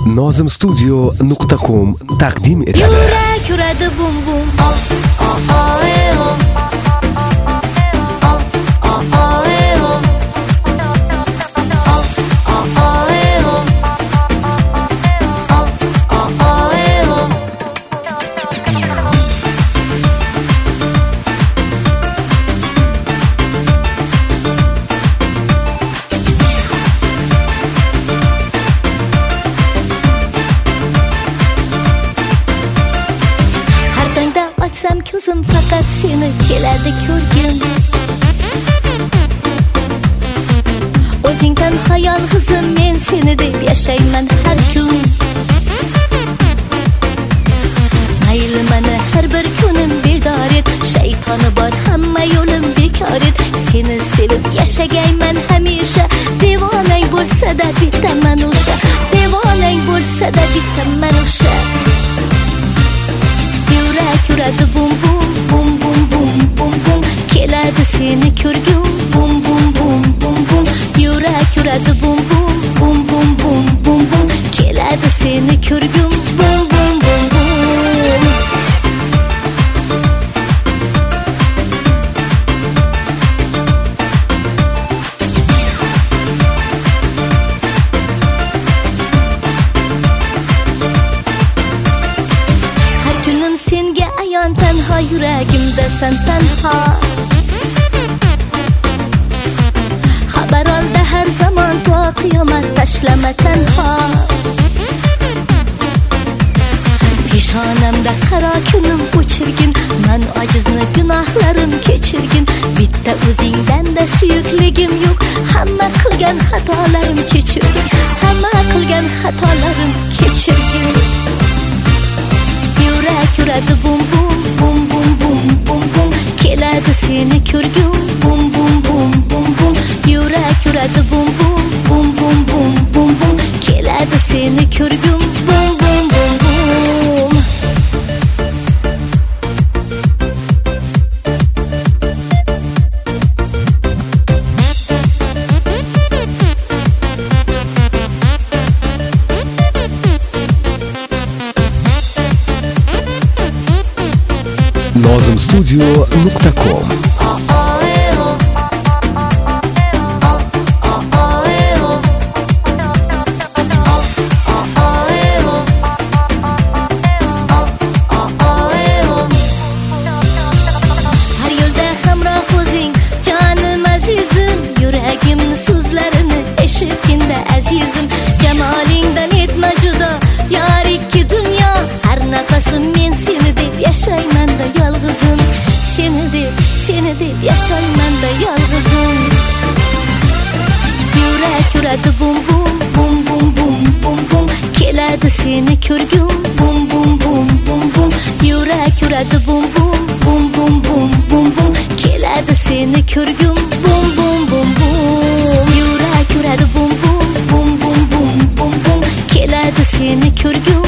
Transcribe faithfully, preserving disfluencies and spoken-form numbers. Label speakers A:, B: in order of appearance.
A: nozim studio nuqta com taqdim etadi.
B: Yurak yuradi bum bum. Oh, oh, oh, eh, oh. Oh, oh, oh, eh, oh. Oh, oh, oh, eh, oh. Oh, oh, oh, eh, oh. Açsam ko'zim faqat seni keladi ko'rgim. O'zingdan xayol qizim, men seni deb yashayman har kun. Mayli mana har bir kunim bedor et, shaytoni bor hamma yo'lim bekor et. Seni sevib yashagayman hamisha, devonang bo'lsa-da bittaman o'sha, devonang bo'lsa-da bittaman o'sha. Yurak yuradi bum bum, bum bum bum bum bum, keladi seni ko'rgum, bum bum bum bum bum. Yurak yuradi bum bum, bum bum bum bum bum, keladi seni ko'rgum, bum bum bum bum. Senga ayon tanho, yuragimda san tanho. Xabar olda har zamon, to qiyomat tashlama tanho. Peshonamda qaro kunim o'chirgin, men ojizni gunohlarim kechirgin. Bitta o'zingdan-da suyukligim yo'q, hamma qilgan xatolarim kechirgin, hamma qilgan xatolarim kechirgin. Yurak yuradi bum bum, bum bum bum bum bum, keladi seni ko'rgum, bum bum bum bum bum. Yurak yuradi bum bum, bum bum bum bum bum, keladi seni ko'rgum, bum bum bum bum.
A: nozim studio nuqta com.
B: Har yo'lda hamroh o'zing, jonim azizim, yuragimni so'zlarini eshitganda azizim. Jamolingdan etma judo, yor ikki dunyo, har nafasim men seni deb yashayman da yolg'izim, seni deb, seni deb yashayman da yolg'izim. Yurak yuradi bum bum, bum bum bum bum bum, keladi seni ko'rgum, bum bum bum bum bum. Yurak yuradi bum bum, bum bum bum bum bum, keladi seni ko'rgum, bum bum bum bum. Yurak yuradi bum bum, bum bum bum bum bum, keladi seni ko'rgum.